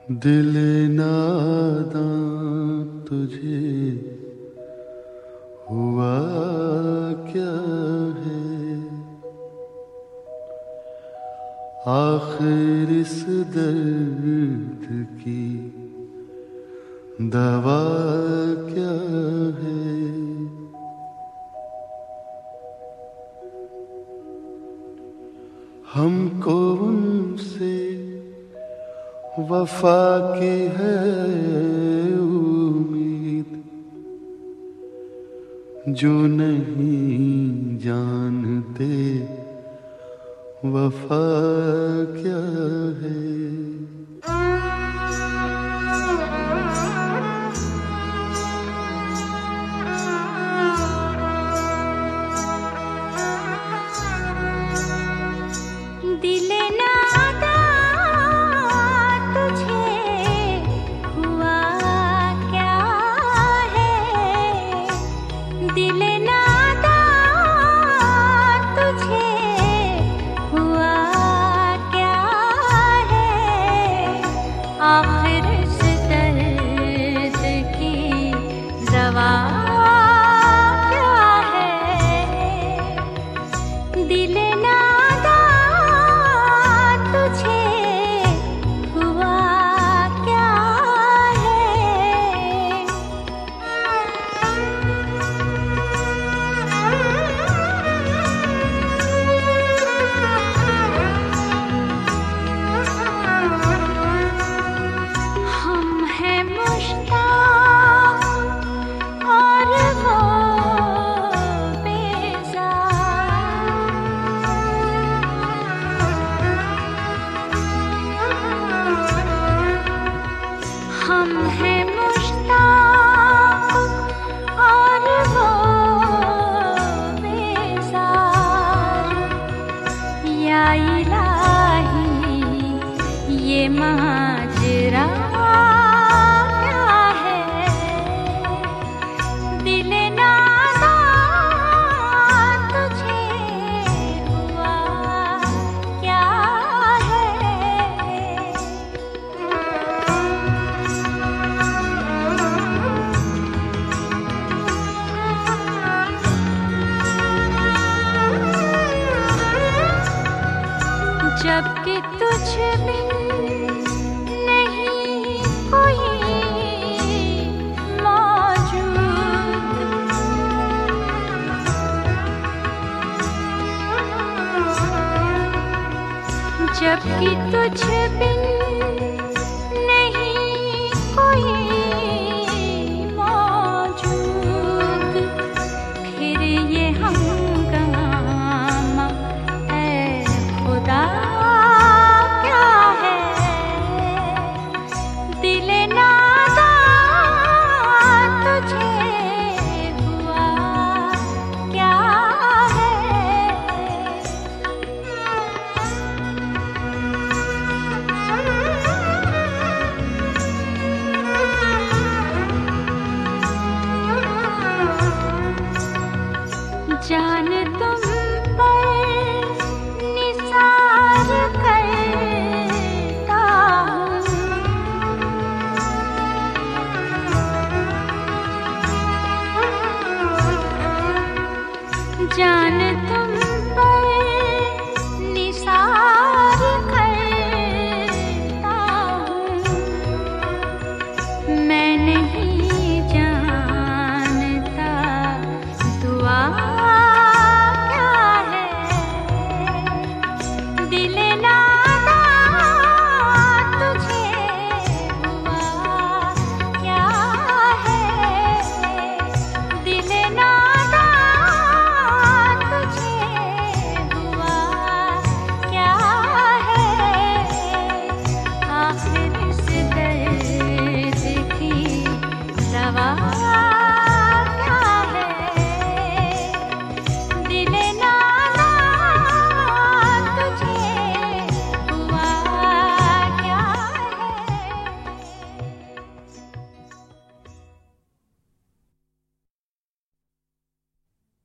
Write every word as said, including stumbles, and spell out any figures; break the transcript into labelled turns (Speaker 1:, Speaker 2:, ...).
Speaker 1: दिल नादां तुझे हुआ क्या है, आखिर इस दर्द की दवा क्या है। हमको उनसे वफा की है उम्मीद, जो नहीं जानते वफा क्या है।
Speaker 2: दिल नादा तुझे हुआ क्या है, दिल नादा तुझे हुआ क्या है, आखिर इस दर्द की दवा क्या है। दिल हम हैं मुश्ताक और वो बेज़ार, या इलाही ये माजरा क्या है। दिल नादा तुझे हुआ क्या है। जबकि तुझ बिन नहीं कोई मौजूद, जबकि तुझ बिन